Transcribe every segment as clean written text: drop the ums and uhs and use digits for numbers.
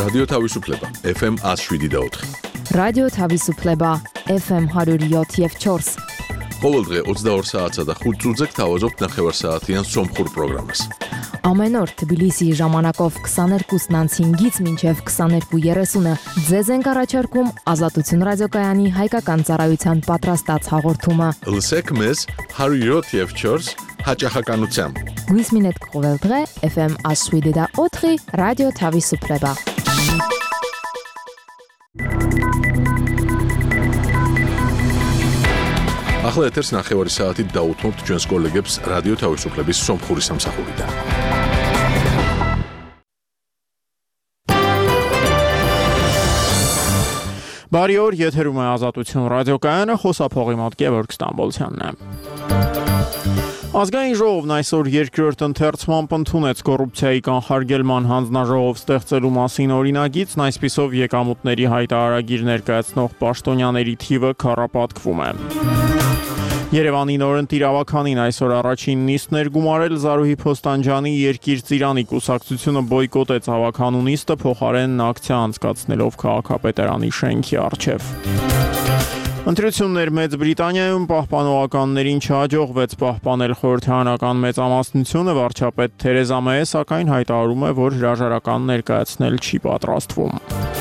რადიო თავისუფლება FM 107.4 რადიო თავისუფლება FM 107.4 ყოველდღე 22 საათსა და 5 წუთზე გთავაზობთ ნახევარსაათიან სომხურ პროგრამას. Ամեն օր Թբիլիսիի ժամանակով 22:05-ից մինչև 22:30-ը ձեզ ենք առաջարկում Ազատություն ռադիոկայանի հայկական ծառայության պատրաստած հաղորդումը։ Լսեք մեզ 107.4 հաճախականությամբ։ Գույսմինետ կողելդղե FM 107.4 ռադիո თავისუფლება։ ახლა ეთერს ნახევარი საათით დაუთმობთ ჩვენს კოლეგებს რადიო თავისუფლების სომხური სამსახურიდან. Բարի օր, եթերում է Ազատություն ռադիոկայանը, խոսափողի մոտ Գևորգ Ստամբոլցյանն է։ Ազգային ժողովն այսօր երկրորդ ընթերցմամբ ընդունեց կոռուպցիայի կանխարգելման հանձնաժողով ստեղծելու մասին օրինագիծն, այսպիսով եկամուտների հայտարարագիր ներկայացնող պաշտոնյաների թիվը քառապատկվում է։ Երևանի նորընտիր իրավականին այսօր առաջին նիստն էր գումարել Զարուհի Փոստանջյանի Երկիր ծիրանի կուսակցությունը բոյկոտեց հավաքանու նիստը, փոխարենն ակցիա անցկացնելով քաղաքապետարանի շենքի առջև։ Ընտրություններ Մեծ Բրիտանիայում պահպանողականներին չհաջողվեց պահպանել խորհրդարանական մեծամասնությունը, վարչապետ Թերեզա Մեյը սակայն հայտարարում է, որ հրաժարական ներկայացնել չի պատրաստվում։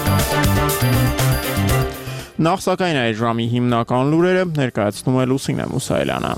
Նախ սակայն այդ ժամի հիմնական լուրերը ներկայացնում է Լուսինե Մուսայելյանը։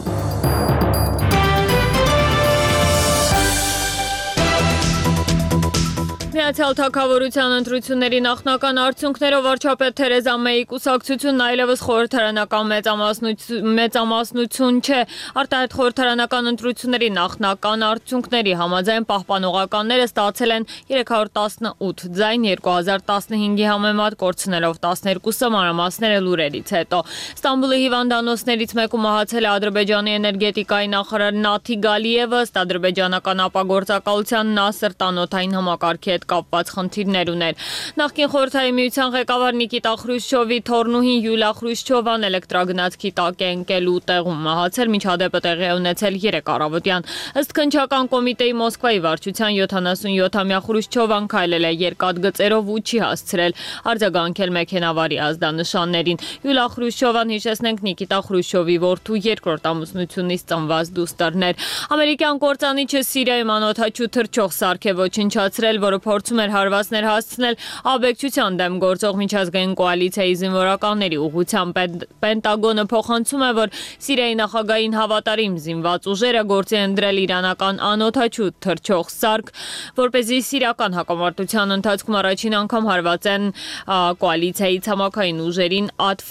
Միացյալ Թագավորության ընտրությունների նախնական արդյունքներով վարչապետ Թերեզա Մեյի կուսակցությունն այլևս խորհրդարանական մեծամասնություն չէ։ Արտահայտ խորհրդարանական ընտրությունների նախնական արդյունքների համաձայն պահպանողականները ստացել են 318 ձայն 2015-ի համեմատ, կորցնելով 12-ը, մանրամասները լուրերից հետո։ Ստամբուլի հիվանդանոցներից մեկում մահացել է Ադրբեջանի էներգետիկայի նախարար Նաթիգ Ալիևը, ըստ ադրբեջանական ապագործակալության Նասր տանոթային համակարգի հետ կապված խնդիրներ ուներ։ Նախկին խորհրդային միության ղեկավար Նիկիտա Խրուշչովի թոռնուհին Յուլիա Խրուշչովան էլեկտրագնացքի տակ է ընկելու տեղում մահացել, միջադեպը տեղի է ունեցել 3 առավոտյան։ Ըստ քննչական կոմիտեի Մոսկվայի վարչության 77-ամյա Խրուշչովան քայլել է երկաթգծերով ու չի հասցրել արձագանքել մեքենավարի ազդանշաններին։ Յուլիա Խրուշչովան, հիշեցնենք, Նիկիտա Խրուշչովի որդու երկրորդ ամուսնությունից ծնված դուստրներ։ Ամերիկյան կործանիչը Սիրիայում անօդաչու թռչող սարք է ոչնչացրել, որը փորձում էր հարվածներ հասցնել աբեկչության դեմ գործող միջազգային կոալիցիայի զինվորականների ուղղությամբ։ Պենտագոնը փոխանցում է, որ Սիրիայի նախագահային հավատարիմ զինված ուժերը գործի են դրել իրանական անօդաչու թռչող սարք, որպեսզի սիրիական հակամարտության ընթացքում առաջին անգամ հարվածեն կոալիցիայի ցամաքային ուժերին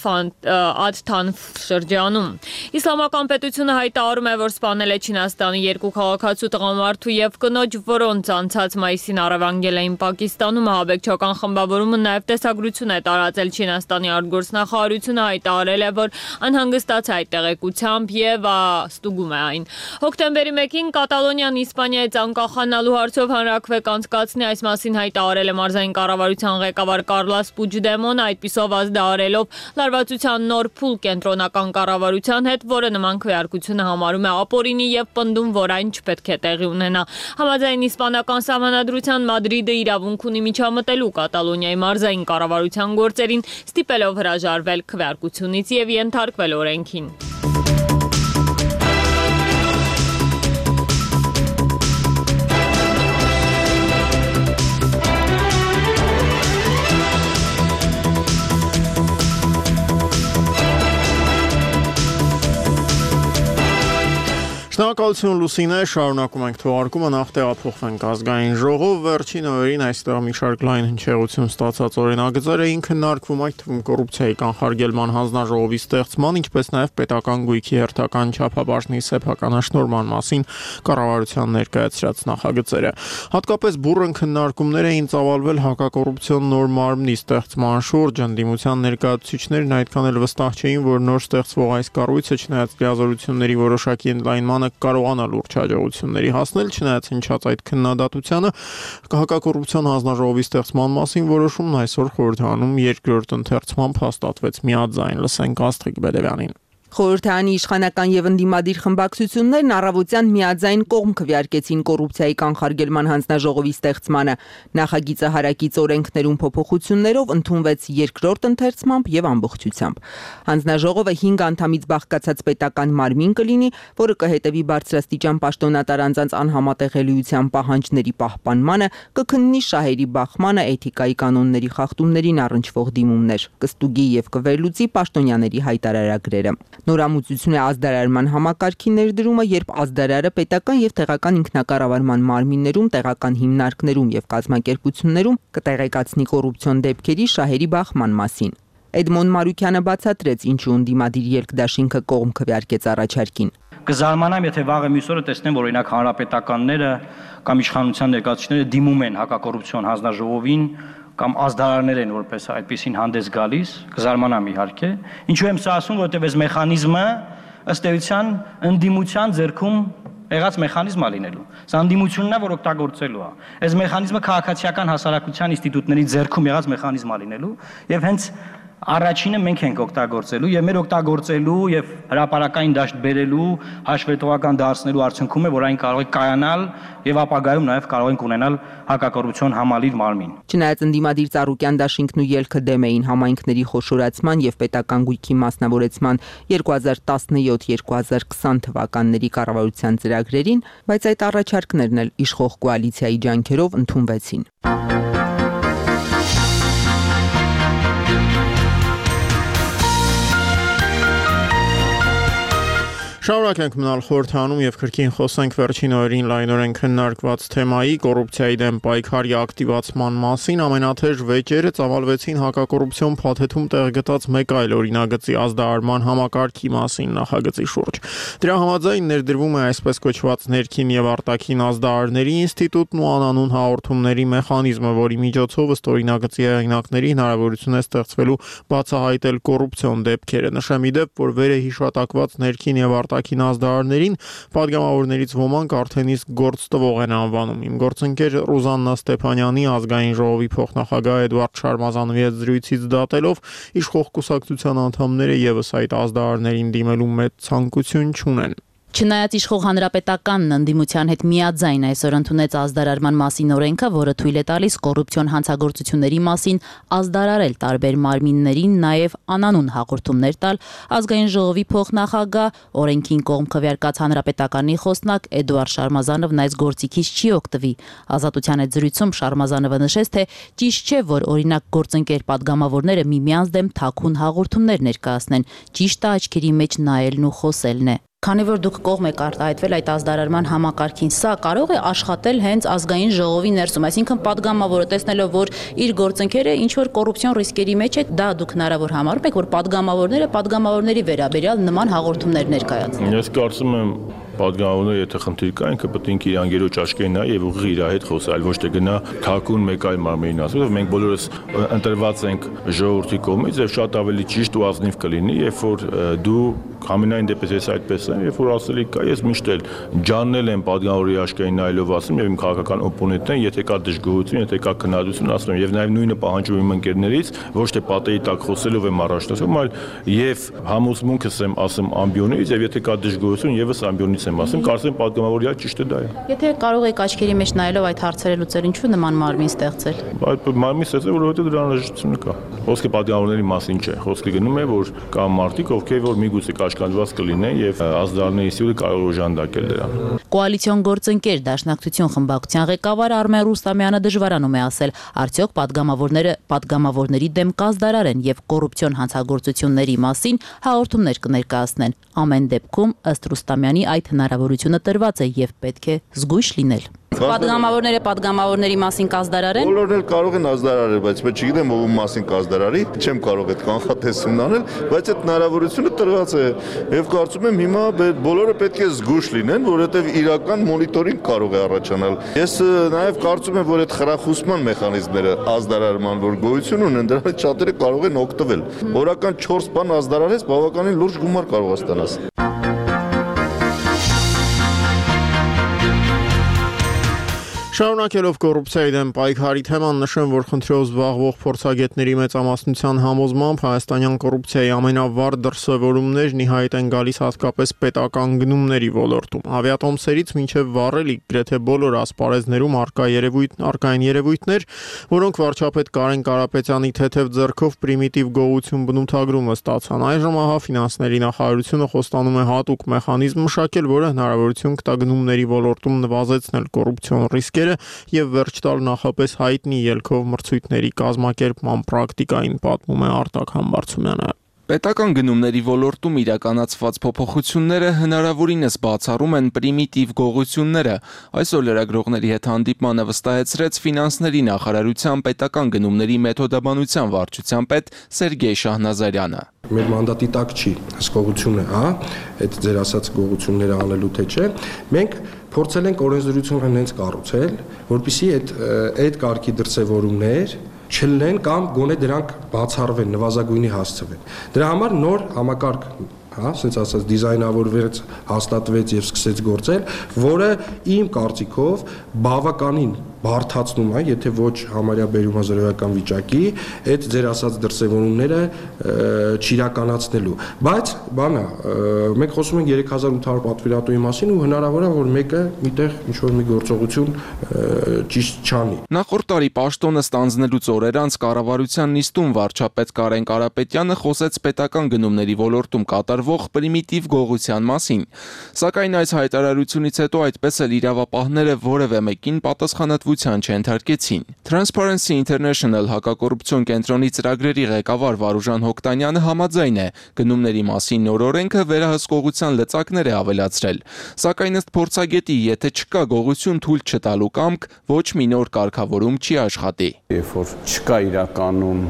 Ադթանֆ շրջանում։ Իսլամական պետությունը հայտարարում է, որ սպանել է Չինաստանի 2 քաղաքացու տղամարդու եւ կնոջ, որոնց անցած մայիսին Արևանգելային Պակիստանում ահաբեկչական խմբավորումը նաև տեսագրություն է տարածել Չինաստանի արտգործնախարարությունը հայտարարել է, որ անհանգստացած այդ տեղեկությամբ եւ ստուգում է այն։ Հոկտեմբերի 1-ին Կատալոնիան Իսպանիայից անկախանալու հարցով հանրաքվե կանցկացնի, այս մասին հայտարարել է մարզային կառավարության ղեկավար Կարլոս Պուջդեմոնը, այդպիսով ազդարելով լարվածության նոր փուլ կենտրոնական կառավարության հետ, որը նման քվեարկությունը համարում է ապօրինի եւ պնդում, որ այն չպետք է տեղի ունենա։ Համաձայն իսպանական սահմանադրության Մադրիդը իրավունք ունի միջամտելու Կատալոնիայի մարզային կառավարության գործերին, ստիպելով հրաժարվել քվեարկությունից եւ ենթարկվել օրենքին։ Շնորհակալություն Լուսինե, շարունակում ենք թողարկումը, նախ տեղափոխվենք ազգային ժողով, վերջին օրերին այստեղ մի շարք լայն հնչեղություն ստացած օրինագծեր էին քննարկվում, այդ թվում կոռուպցիայի կանխարգելման հանձնաժողովի ստեղծման, ինչպես նաև պետական գույքի հերթական չափաբաժնի սեփականաշնորհման մասին կառավարության ներկայացրած նախագծերը։ Հատկապես բուռն քննարկումներ էին ծավալվել հակակոռուպցիոն նոր մարմնի ստեղծման շուրջ, ընդդիմության ներկայացուցիչներն այդքան էլ վստահ չէին, որ նոր ստեղծվող այս կառույցը չնայած լիազորությունների որոշակի ընդլայնմանը կարողանա լուրջ հաջողությունների հասնել, չնայած հնչած այդ քննադատությանը, հակակոռուպցիոն հանձնաժողովի ստեղծման մասին որոշումն այսօր խորհրդարանում երկրորդ ընթերցմամբ հաստատվեց միաձայն։ Լսենք Աստղիկ Բեդևյանին։ Խորհրդարանի իշխանական եւ ընդդիմադիր խմբակցություններն առավոտյան միաձայն կողմ քվեարկեցին կոռուպցիայի կանխարգելման հանձնաժողովի ստեղծմանը։ Նախագիծը հարակից օրենքներում փոփոխություններով ընդունվեց երկրորդ ընթերցմամբ եւ ամբողջությամբ։ Հանձնաժողովը 5 անդամից բաղկացած պետական մարմին կլինի, որը կհետևի բարձրաստիճան պաշտոնատար անձանց անհամատեղելիության պահանջների պահպանմանը, կքննի շահերի բախմանը, էթիկայի կանոնների խախտումներին առնչվող դիմումներ, կստուգի եւ կվերլուծի պաշտոնյաների հայտարարագրերը։ Նորամուծություն է ազդարարման համակարգի ներդրումը, երբ ազդարարը պետական եւ տեղական ինքնակառավարման մարմիններում, տեղական հիմնարկներում եւ կազմակերպություններում կտեղեկացնի կոռուպցիոն դեպքերի շահերի բախման մասին։ Էդմոն Մարուկյանը բացատրեց, ինչու ընդդիմադիր ելքդաշինքը կողմ քվեարկեց առաջարկին։ Կզարմանամ, եթե վաղը մյուս օրը տեսնեմ, որ օրինակ հանրապետականները կամ իշխանության ներկայացուցիչները դիմում են հակակոռուպցիոն հանձնաժողովին կամ ազդարարներ են որպես այդպեսին հանդես գալիս, կզարմանամ իհարկե։ Ինչու եմ սա ասում, որովհետև այս մեխանիզմը ըստ էության ընդդիմության ձեռքում եղած մեխանիզմ է լինելու։ Սա ընդդիմությունն է, որ օգտագործելու է։ Այս մեխանիզմը քաղաքացիական հասարակության ինստիտուտների ձեռքում եղած մեխանիզմ է լինելու եւ հենց առաջինը մենք ենք օգտագործելու եւ մեր օգտագործելու եւ հրապարակային դաշտ բերելու հաշվետվական դարձնելու արդյունքում է, որ այն կարող է կայանալ եւ ապագայում նաեւ կարող ենք ունենալ հակակոռուպցիոն համալիր մարմին։ Չնայած ընդդիմադիր Ծառուկյան դաշինքն ու ելքը դեմ էին համայնքների խոշորացման եւ պետական գույքի մասնավորեցման 2017-2020 թվականների կառավարության ծրագրերին, բայց այդ առաջարկներն էլ իշխող կոալիցիայի ջանքերով ընդունվեցին։ Շարունակենք մնալ խորհրդանում եւ քրքին խոսենք վերջին օրերին լայնորեն քննարկված թեմայի կոռուպցիայի դեմ պայքարի ակտիվացման մասին։ Ամենաթեժ վեճերը ծավալվեցին հակակոռուպցիոն փաթեթում տեղ գտած մեկ այլ օրինագծի ազդարարման համակարգի մասին նախագծի շուրջ։ Դրա համաձայն ներդրվում է այսպես կոչված ներքին եւ արտաքին ազդարարների ինստիտուտն ու անանուն հաղորդումների մեխանիզմը, որի միջոցով ըստ օրինագծի հեղինակների հնարավորություն է ստեղծվելու բացահայտել կոռուպցիոն դեպքերը։ Նշեմ ի դեպ, որ վեր է հիշատակված ներքին եւ արտաքին ազդարարներին պատգամավորներից ոմանք արդեն իսկ գործ տվող են անվանում։ Իմ գործընկեր Ռուզաննա Ստեփանյանի ազգային ժողովի փոխնախագահ Էդվարդ Շարմազանովի հետ զրույցից դատելով իշխող կուսակցության անդամները եւս այդ ազդարարներին դիմելու մեծ ցանկություն չունեն։ Չնայած իշխող հանրապետականն ընդդիմության հետ միաձայն այսօր ընդունեց ազդարարման մասին օրենքը, որը թույլ է տալիս կոռուպցիոն հանցագործությունների մասին ազդարարել տարբեր մարմիններին, նաև անանուն հաղորդումներ տալ, ազգային ժողովի փոխնախագահ, օրենքին կողմ քվեարկած հանրապետականի խոսնակ Էդվարդ Շարմազանովն այս գործիքից չի օգտվի։ Ազատության հետ զրույցում Շարմազանովը նշեց, թե ճիշտ չէ, որ օրինակ գործընկեր պատգամավորները միմյանց դեմ թաքուն հաղորդումներ ներկայացնեն, ճիշտը աչքերի մեջ նայելն ու խոսելն է։ Քանի որ դուք կողմ եք արտահայտվել այդ ազդարարման համակարգին, սա կարող է աշխատել հենց ազգային ժողովի ներսում, այսինքն պատգամավորը տեսնելով, որ իր գործընկերը ինչ որ կոռուպցիոն ռիսկերի մեջ է, դա դուք հնարավոր համարում եք, որ պատգամավորները պատգամավորների վերաբերյալ նման հաղորդումներ ներկայացնեն։ Ես կարծում եմ պատգամավորները եթե խնդիր կա, ինքը պետք է ինքը իր անգերոջ աչքերին նայի եւ ուղիղ իր հետ խոսի, այլ ոչ թե գնա թաքուն մեկ այլ մարմնին ասի, որ մենք բոլորս ընտրված ենք ժողովրդի կողմից եւ շատ ավելի ճիշտ ու ազնիվ կլինի, երբ որ դու համենայն դեպս ես այդպես եմ, երբ որ ասելիք կա, ես միշտ էլ ջաննել եմ պատգամավորի աչքերին նայելով ասում եւ իմ քաղաքական օպոնենտն, եթե կա դժգոհություն, եթե կա քննադատություն, ասում եմ եւ նաեւ նույնը պահանջում իմ ընկերներից, ոչ թե պատերի տակ խոսելով եմ առաջնորդում, այլ եւ համոզմունքս եմ ասում ամբիոնից եւ եթե կա դժգոհություն, եւս ամբիոնից եմ ասում, կարծեմ պատգամավորի ճիշտը դա է։ Եթե կարող եք աչքերի մեջ նայելով այդ հարցերը լուծել, ինչու նման մարմին ստեղծել։ Այդ մարմին ստեղծել, որովհետեւ դրա անհրաժեշտությունը կա։ Խոսքը պատգամավորների մասին չէ, խոսքը գնում է, որ կա մարդիկ, ովքեր որ միգուցե կաշկանդված կլինեն եւ ազդարարների ինստիտուտը կարող է օժանդակել դրան։ Կոալիցիոն գործընկեր Դաշնակցություն խմբակցության ղեկավար Արմեն Ռուստամյանը դժվարանում է ասել, արդյոք պատգամավորները պատգամավորների դեմ կազդարարեն եւ կոռուպցիոն հանցագործությունների մասին հաղորդումներ կներկայացնեն։ Ամեն դեպքում ըստ Ռուստամյանի այդ հնարավորությունը տրված է եւ պետք է զգույշ լինել։ Պատգամավորները պատգամավորների մասին կազդարարեն։ Բոլորն էլ կարող են ազդարարել, բայց ես չգիտեմ ով մասին կազդարարի, չեմ կարող այդ կանխատեսումն անել, բայց այդ հնարավորությունը տրված է եւ կարծում եմ հիմա բոլորը պետք է զգույշ լինեն, որովհետեւ իրական մոնիտորինգ կարող է առաջանալ։ Ես նաեւ կարծում եմ, որ այդ խրախուսման մեխանիզմները ազդարարման որ գոյություն ունեն, դրանից շատերը կարող են օգտվել։ Օրական 4 բան ազդարարես, բավականին լուրջ գումար կարող է ստանաս։ Շարունակելով կոռուպցիայի դեմ պայքարի թեման նշեմ, որ խնդրով զբաղվող փորձագետների մեծամասնության համոզմամբ հայաստանյան կոռուպցիայի ամենավառ դրսևորումներն ի հայտ են գալիս հատկապես պետական գնումների ոլորտում։ Ավիատոմսերից մինչև վառելիք գրեթե բոլոր ասպարեզներում արկային երևույթներ, որոնք վարչապետ Կարեն Կարապետյանի թեթև ձեռքով պրիմիտիվ գողություն բնութագրումը ստացան։ Այժմ ահա ֆինանսների նախարարությունը խոստանում է հատուկ մեխանիզմ մշակել, որը հնարավորություն կտա գնումների ոլորտում նվազեցնել կոռուպցիոն ռիսկերը եւ վերջ տալ նախապես հայտնի ելքով մրցույթների կազմակերպման պրակտիկային, պատմում է Արտակ Համբարձումյանը։ Պետական գնումների ոլորտում իրականացված փոփոխությունները հնարավորինս բացառում են պրիմիտիվ գողությունները։ Այսօր լրագրողների հետ հանդիպմանը վստահեցրեց ֆինանսների նախարարության պետական գնումների մեթոդաբանության վարչության պետ Սերգեյ Շահնազարյանը։ Մեր մանդատի տակ չի հսկողությունը, այդ ձեր ասած գողությունները անելու թե չէ։ Մենք փորձել ենք օրենսդրությունը հենց կառուցել, որպեսզի այդ կարգի դրսևորումներ չլինեն կամ գոնե դրանք բացառվեն, նվազագույնի հասցվեն։ Դրա համար նոր համակարգ, ասենց ասած դիզայնավորվեց, հաստատվեց եւ սկսեց գործել, որը իմ կարծիքով բավականին բարթացնում է, եթե ոչ համարյա բերում հազարոյական վիճակի, այդ ձեր ասած դրսևորումները չիրականացնելու։ Բայց բանը, մենք խոսում ենք 3800 պատվիրատուի մասին ու հնարավոր է, որ մեկը միտեղ ինչ-որ մի գործողություն ճիշտ չանի։ Նախորդ տարի պաշտոնը ստանձնելուց օրեր անց կառավարության նիստում վարչապետ Կարեն Կարապետյանը խոսեց պետական գնումների ոլորտում կատարվող պրիմիտիվ գողության մասին։ Սակայն այս հայտարարությունից հետո այդպես էլ իրավապահները որևէ մեկին պատասխանատվության չենթարկեցին։ Transparency International հակակոռուպցիոն կենտրոնի ծրագրերի ղեկավար Վարուժան Հոկտանյանը համաձայն է, գնումների մասին նոր օրենքը վերահսկողության լծակներ է ավելացրել։ Սակայն ըստ փորձագետի, եթե չկա գողություն թույլ չտալու կամք, ոչ մի նոր կարգավորում չի աշխատի։ Երբ որ չկա իրականում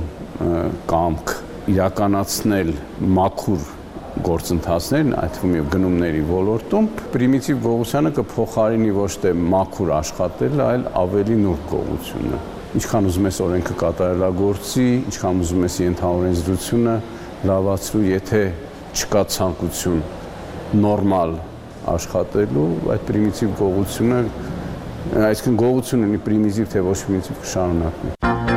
կամք իրականացնել մաքուր գործընթացներն, այդ թվում եւ գնումների ոլորտում, պրիմիտիվ գողությանը կփոխարինի ոչ թե մաքուր աշխատել, այլ ավելի նուրբ գողությունը։ Ինչքան ուզում ես օրենքը կատարելագործի, ինչքան ուզում ես ենթաօրենսդրությունը լավացրու, եթե չկա ցանկություն նորմալ աշխատելու, այդ պրիմիտիվ գողությունը, այսինքն գողությունը ունի պրիմիտիվ թե ոչ պրիմիտիվ կշարունակվի։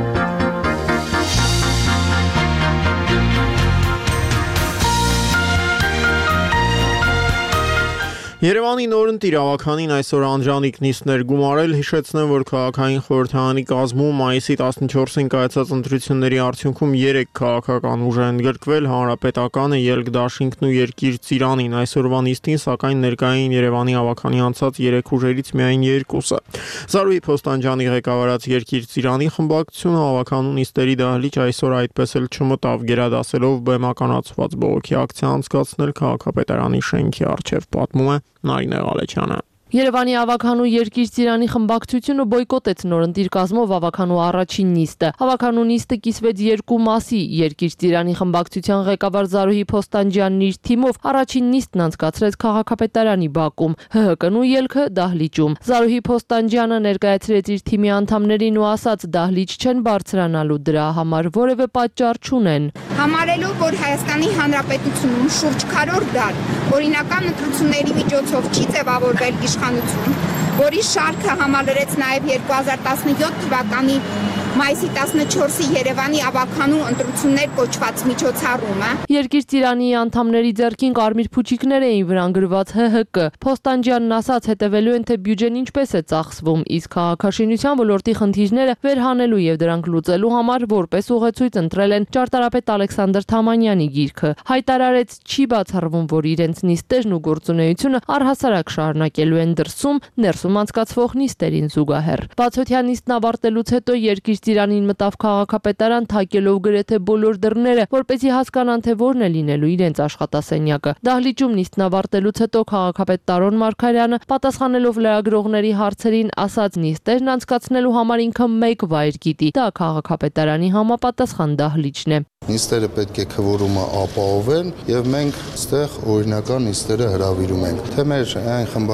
Երևանի նորընտիր ավականին այսօր անջանիկ նիստներ գումարել, հիշեցնեմ, որ քաղաքային խորհրդարանի կազմում մայիսի 14-ին կայացած ընտրությունների արդյունքում 3 քաղաքական ուժ են ընդգրկվել, Հանրապետականը, Ելք դաշինքն ու Երկիր Ծիրանին։ Այսօրվա նիստին սակայն ներկային Երևանի ավականի անցած 3 ուժերից միայն 2-ը։ Զարուհի Փոստանջյանի ղեկավարած Երկիր Ծիրանի խմբակցությունը ավականու նիստերի դահլիճ այսօր այդպես էլ չմտավ, գերադասելով բեմականացված բողոքի ակցիա անցկացնել քաղաքապետարանի շենքի առջև, պատմում է Նարինե Ղալեչյանը։ Երևանի ավականու Երկիր Ծիրանի խմբակցությունը բոյկոտեց նորընտիր կազմով ավականու առաջին նիստը։ Ավականու նիստը կիսվեց 2 մասի։ Երկիր Ծիրանի խմբակցության ղեկավար Զարուհի Փոստանջյանն իր թիմով առաջին նիստն անցկացրեց քաղաքապետարանի բակում, ՀՀԿ-ն ու Ելքը դահլիճում։ Զարուհի Փոստանջյանը ներկայացրեց իր թիմի անդամներին ու ասաց՝ դահլիճ չեն բարձրանալու, դրա համար որևէ պատճառ չունեն։ Համարելով, որ Հայաստանի Հանրապետությունում շուրջ քառորդ դար օրինական ընտրությունների միջոցով չի ձևավորվել իշխանություն, որի շարքը համալրեց նաև 2017 թվականի մայիսի 14-ի Երևանի ավականու ընտրություններ կոչված միջոցառումը։ Երկիր Ծիրանի անդամների ձեռքին կարմիր փուչիկներ էին վրանգրված ՀՀԿ։ Փոստանջյանն ասաց, հետևելու են, թե բյուջեն ինչպես է ծախսվում, իսկ քաղաքաշինության ոլորտի խնդիրները վերհանելու եւ դրանք լուծելու համար որպես ուղեցույց ընտրել են ճարտարապետ Ալեքսանդր Թամանյանի գիրքը։ Հայտարարեց, չի բացառվում, որ իրենց նիստերն ու գործունեությունը առհասարակ շարունակելու են ներսում անցկացվող նիստերին զուգահեռ։ Բացօթյա նիստն ավարտելուց հետո Երկիր Ծիրանին մտավ քաղաքապետարան, թակելով գրեթե բոլոր դռները, որպեսզի հասկանան, թե որն է լինելու իրենց աշխատասենյակը։ Դահլիճում նիստն ավարտելուց հետո քաղաքապետ Տարոն Մարգարյանը, պատասխանելով լրագրողների հարցերին, ասաց, նիստերն անցկացնելու համար ինքը մեկ վայր գիտի։ Դա քաղաքապետարանի համապատասխան դահլիճն է։ Նիստերը պետք է քվորումը ապահովեն եւ մենք այստեղ օրինական նիստերը հրավիրում ենք։ Թե մեր այն խմբակցությունը,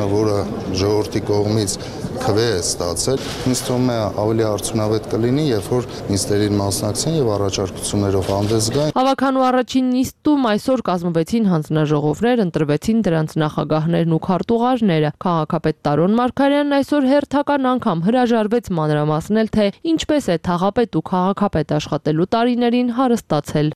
որը ժողովրդի կողմից քվե է ստացել, ինձ թվում է ավելի արդյունավետ կլինի, երբ որ նիստերին մասնակցեն եւ առաջարկություններով հանդես գան։ Հավաքանու առաջին նիստում այսօր կազմվեցին հանձնաժողովներ, ընտրվեցին դրանց նախագահներն ու քարտուղարները։ Քաղաքապետ Տարոն Մարգարյանն այսօր հերթական անգամ հրաժարվեց մանրամասնել, թե ինչպես է թաղապետ ու քաղաքապետ աշխատելու տարիներին հարստացել։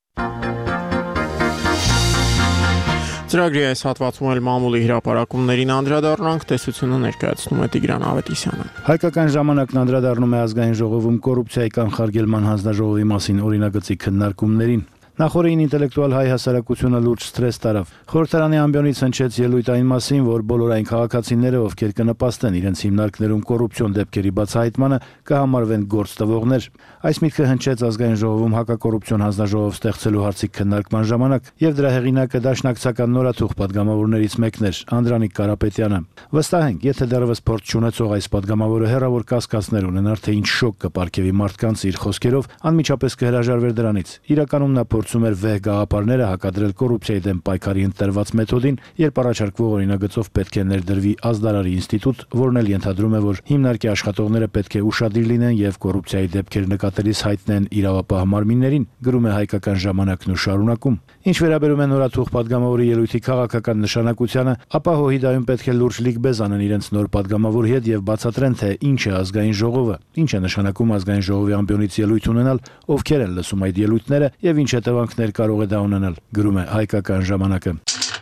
Ծրագրի այս հատվածում էլ մամուլի հրապարակումներին անդրադառնանք, տեսությունը ներկայացնում է Տիգրան Ավետիսյանը։ Հայկական ժամանակն անդրադառնում է ազգային ժողովում կոռուպցիայի կանխարգելման հանձնաժողովի մասին օրինագծի քննարկումներին։ Նախորդին ինտելեկտուալ հայ հասարակությունը լուրջ սթրես տարավ։ Խորհրդարանի ամբիոնից հնչեց ելույթ այն մասին, որ բոլոր այն քաղաքացիները, ովքեր կնպաստեն իրենց հիմնարկներում կոռուպցիոն դեպքերի բացահայտմանը, կհամարվեն գործ տվողներ։ Այս միտքը հնչեց ազգային ժողովում հակակոռուպցիոն հանձնաժողով ստեղծելու հարցի քննարկման ժամանակ, եւ դրա հեղինակը դաշնակցական նորաթուխ падգամավորներից մեկն էր Անդրանիկ Կարապետյանը։ Վստահ ենք, եթե դեռևս փորձ չունեցող այս падգամավորը հերավոր կասկածներ ունենար, թե ինչ շոկ կպարգևի մարդկանց իր խոսքերով, անմիջապես կհրաժարվեր դրանից։ Իրականում նա փորձում էր վեհ գաղափարները հակադրել կոռուպցիայի դեմ պայքարի ընտրված մեթոդին, երբ առաջարկվող օրինագծով պետք է ներդրվի ազդարարի ինստիտուտ, որն էլ ենթադրում է, որ հիմնարկի աշխատողները պետք է ուշադիր լինեն եւ կոռուպցիայի դեպքեր նկատելիս հայտնեն իրավապահ մարմիններին, գրում է Հայկական ժամանակն ու շարունակում։ Ինչ վերաբերում է նորաթուխ падգամավորի ելույթի քաղաքական նշանակությանը, ապա ՀՅԴ-ում պետք է լուրջ լիգբեզ անեն իրենց նոր падգամավորի հետ եւ բացատրեն, թե ինչ է ազգային ժողովը, ինչ է նշանակում ազգային ժողովի ամբիոնից ելույթ ունենալ, ովքեր են լսում այդ ելույթները եւ ինչ հետևանքներ կարող է դա ունենալ, գրում է Հայկական ժամանակը։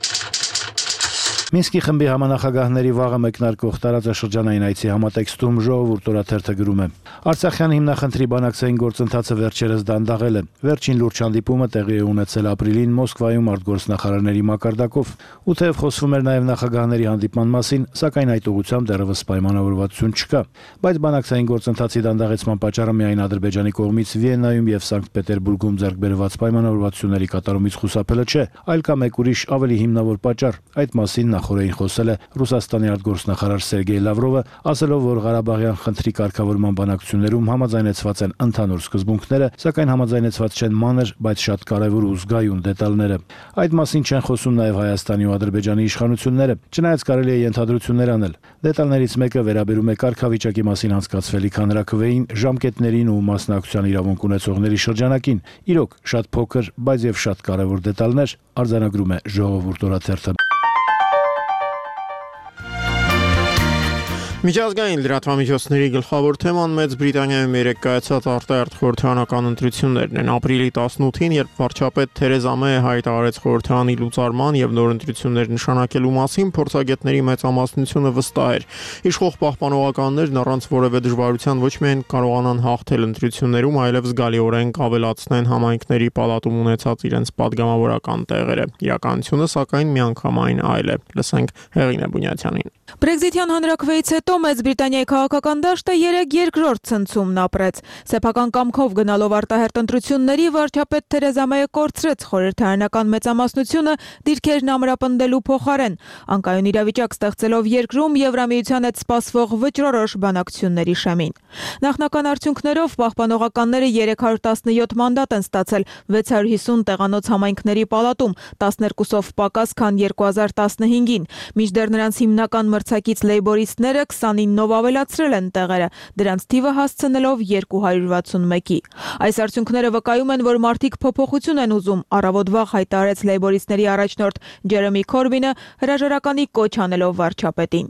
Մինսկի խմբի համանախագահների վաղը մեկնարկող տարածաշրջանային այցի համատեքստում Ժողովուրդ օրաթերթը գրում է. Արցախյան հիմնախնդրի բանակցային գործընթացը վերջերս դանդաղել է։ Վերջին լուրջ հանդիպումը տեղի է ունեցել ապրիլին Մոսկվայում արտգործնախարարների մակարդակով, ու թեև խոսվում էր նաև նախագահների հանդիպման մասին, սակայն այդ ուղղությամբ դեռևս պայմանավորվածություն չկա։ Բայց բանակցային գործընթացի դանդաղեցման պատճառը միայն Ադրբեջանի կողմից Վիեննայում եւ Սանկտ Պետերբուրգում ձեռք բերված պայմանավորվածությունների կատարումից խուսափելը չէ, այլ կա մեկ ուրիշ ավելի հիմնավոր պատճառ։ Այդ մասին նախորդին խոսել է Ռուսաստանի արտգործնախարար Սերգեյ Լավրովը, ասելով, որ Ղարաբաղյան խնդրի կարգավորման բանակցություններում համաձայնեցված են ընդհանուր սկզբունքները, սակայն համաձայնեցված չեն մանր, բայց շատ կարևոր ու զգայուն դետալները։ Այդ մասին չեն խոսում նաև Հայաստանի ու Ադրբեջանի իշխանությունները, չնայած կարելի է ենթադրություններ անել։ Դետալներից մեկը վերաբերում է կարգավիճակի մասին անցկացվելիք հանրաքվեին, ժամկետներին ու մասնակցության իրավունք ունեցողների շրջանակին։ Իրոք, շատ փոքր, բայց եւ շատ կարևոր դետալներ, արձանագրում է Ժողովուրդ օրաթերթը։ Միջազգային լրատվամիջոցների գլխավոր թեման Մեծ Բրիտանիայում երեկ կայացած արտահերթ խորհրդարանական ընտրություններն են։ Ապրիլի 18-ին, երբ վարչապետ Թերեզա Մեյը հայտարարեց խորհրդարանի լուծարման եւ նոր ընտրություններ նշանակելու մասին, փորձագետների մեծամասնությունը վստահ էր։ Իշխող պահպանողականներն առանց որևէ դժվարության ոչ միայն կարողանան հաղթել ընտրություններում, այլև զգալիորեն կավելացնեն համայնքների պալատում ունեցած իրենց падգամավորական տեղերը։ Իրականությունը սակայն միանգամայն այլ է։ Լսենք Հեղինե Բունյաթյանին։ Բրեքզիթյան հանրաքվեից հետո Մեծ Բրիտանիայի քաղաքական դաշտը երեք երկրորդ ցնցումն ապրեց։ Սեփական կամքով գնալով արտահերթ ընտրությունների վարչապետ Թերեզա Մեյը կորցրեց խորհրդարանական մեծամասնությունը դիրքերն ամրապնդելու փոխարեն, անկայուն իրավիճակ ստեղծելով երկրում Եվրամիության հետ սպասվող վճռորոշ բանակցությունների շեմին։ Նախնական արդյունքներով պահպանողականները 317 մանդատ են ստացել 650 տեղանոց համայնքների պալատում, 12-ով պակաս, քան 2015-ին, մինչդեռ նրանց հիմնական մրցակից լեյբորիստները 29-ով ավելացրել են տեղերը, դրանց թիվը հասցնելով 261-ի։ Այս արդյունքները վկայում են, որ մարդիկ փոփոխություն են ուզում, առավոտ վաղ հայտարարեց լեյբորիստների առաջնորդ Ջերեմի Քորբինը, հրաժարականի կոչ անելով վարչապետին։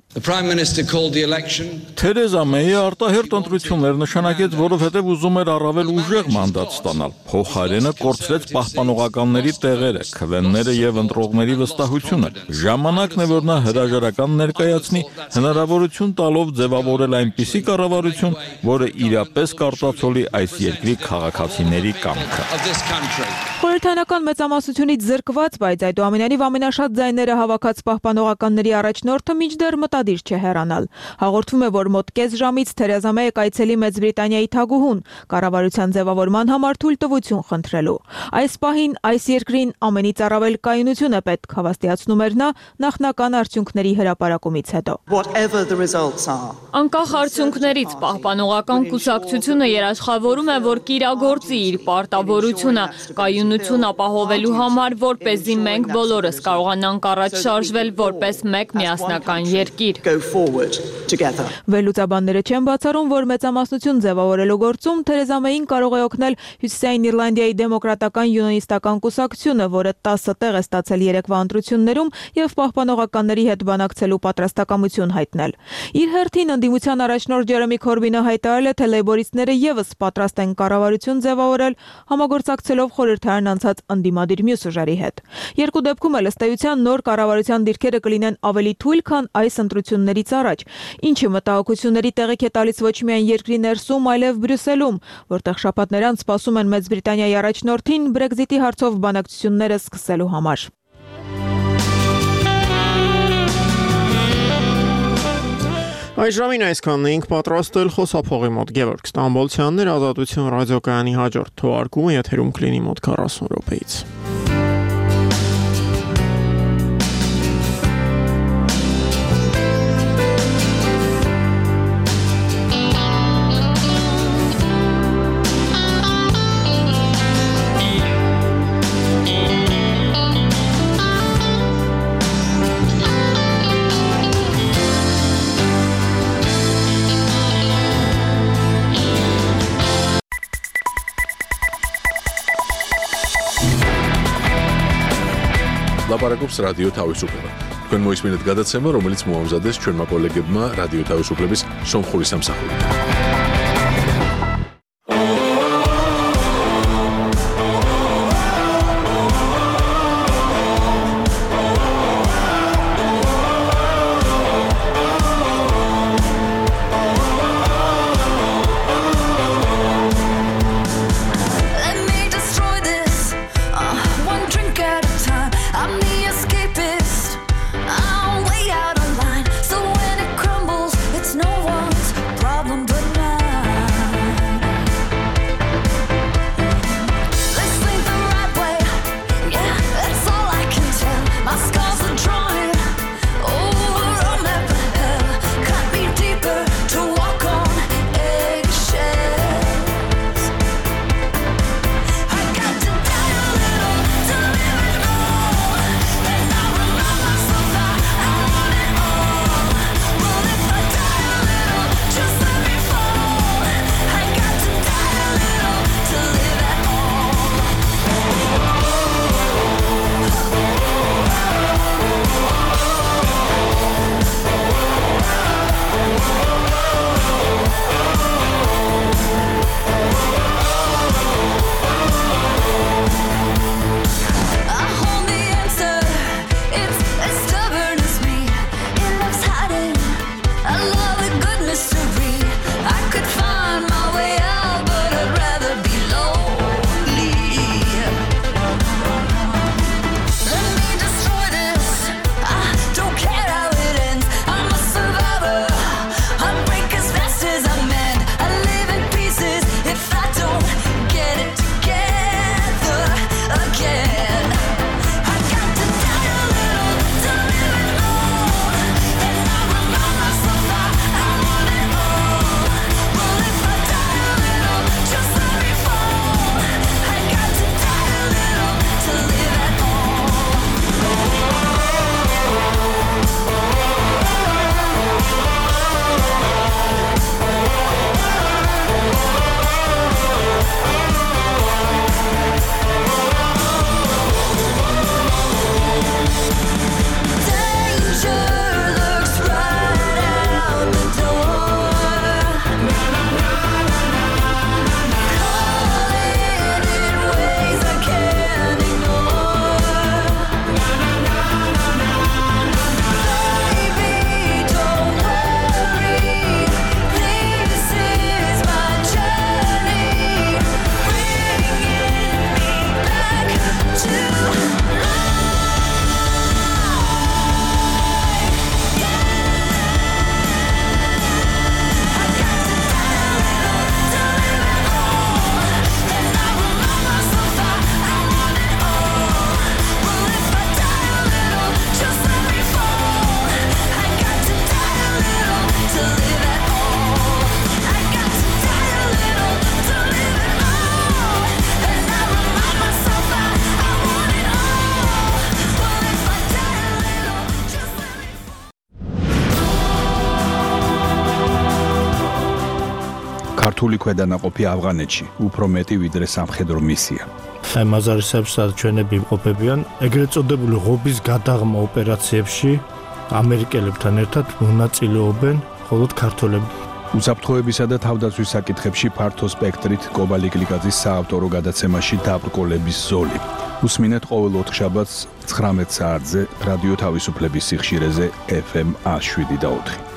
Թերեզա Մեյը արտահերթ ընտրություններ նշանակեց, որովհետև ուզում էր առավել ուժեղ մանդատ ստանալ։ Փոխարենը կորցրեց պահպանողականների տեղերը, քվեները եւ ընտրողների վստահությունը։ Ժամանակն է, որ նա հրաժարական ներկայացնի, հնարավորություն տալով ձևավորել այնպիսի կառավարություն, որը իրապես կարտացոլի այս երկրի քաղաքացիների կամքը։ Խորհրդարանական մեծամասնությունից զրկված, բայց այդուամենայնիվ ամենաշատ ձայները հավաքած պահպանողականների առաջնորդը մինչդեռ մտադիր չէ հեռանալ։ Հաղորդվում է, որ մոտ կես ժամից Թերեզա Մեյը կայցելի Մեծ Բրիտանիայի թագուհուն կառավարության ձևավորման համար թույլտվություն խնդրելու։ Այս պահին այս երկրին ամենից առավել կայունություն է պետք, հավաստիացնում էր նա նախնական արդյունքների հրապարակումից հետո։ Անկախ արդյունքներից պահպանողական կուսակցությունը երաշխավորում է, որ կիրագործի իր պարտավորությունը կայունություն ապահովելու համար, որպեսզի մենք բոլորս կարողանանք առաջ շարժվել որպես մեկ միասնական երկիր։ Վերլուծաբանները չեն բացառում, որ մեծամասնություն ձևավորելու գործում Թերեզա Մեյին կարող է օգնել Հյուսիսային Իռլանդիայի դեմոկրատական յունիոնիստական կուսակցությունը, որը 10 տեղ է ստացել երեկվա ընտրություններում եւ պահպանողականների հետ բանակցելու պատրաստակամություն հայտնել։ Իր հերթին ընդդիմության առաջնորդ Ջերեմի Քորբինը հայտարարել է, թե լեյբորիստները եւս պատրաստ են կառավարություն ձևավորել, համագործակցելով խորհրդարան անցած ընդդիմադիր մյուս ուժերի հետ։ Երկու դեպքում էլ ըստ էության նոր կառավարության դիրքերը կլինեն ավելի թույլ, քան այս ընտրություններից առաջ, ինչը մտահոգությունների տեղիք է տալիս ոչ միայն երկրի ներսում, այլև Բրյուսելում, որտեղ շաբաթներ անց սպասում են Մեծ Բրիտանիայի առաջնորդին Brexit-ի հարցով բանակցությունները սկսելու համար։ Այժմին այսքանն էինք պատրաստել խոսափողի մոտ Գևորգ Ստամբոլցյանն էր, Ազատություն ռադիոկայանի հաջորդ թողարկումը եթերում կլինի մոտ 40 րոպեից։ ლაპარაკობს რადიო თავისუფლება. თქვენ მოისმინეთ გადაცემა, რომელიც მოამზადეს ჩვენმა კოლეგებმა რადიო თავისუფლების სომხური სამსახურიდან. No one's problem but mine. ქართული ქვედანაყოფი ავღანეთში უფრო მეტი ვიდრე სამხედრო მისია. Აი მაზარისებსაც ჩვენები იმყოფებიან ეგრეთ წოდებული ღობის გადაღმა ოპერაციებში ამერიკელებთან ერთად მონაწილეობენ მხოლოდ ქართველები. უსაფრთხოებისა და თავდაცვის საკითხებში ფართო სპექტრით კობალი კლიკაძის საავტორო გადაცემაში დაბრკოლების ზოლი. უსმინეთ ყოველ ოთხშაბათს 19 საათზე რადიო თავისუფლების სიხშირეზე FM 107 და 4.